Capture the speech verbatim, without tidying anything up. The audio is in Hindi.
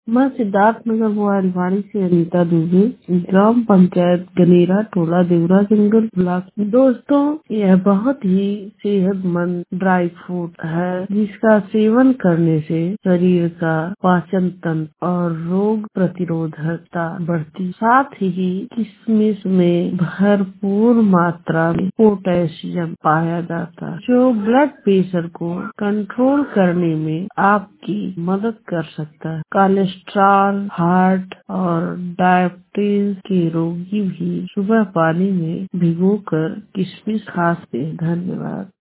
मैं सिद्धार्थनगर मोबाइलवाड़ी से अनीता दुबे, ग्राम पंचायत गनेरा, टोला देवरा जंगल ब्लॉक। दोस्तों, यह बहुत ही सेहतमंद ड्राई फ्रूट है, जिसका सेवन करने से शरीर का पाचन तंत्र और रोग प्रतिरोधकता बढ़ती। साथ ही किशमिश में भरपूर मात्रा में पोटेशियम पाया जाता है, जो ब्लड प्रेशर को कंट्रोल करने में आपकी मदद कर सकता है। कोलेस्ट्रॉल, हार्ट और डायबिटीज के रोगी भी सुबह पानी में भिगोकर किशमिश खा सकते हैं। धन्यवाद।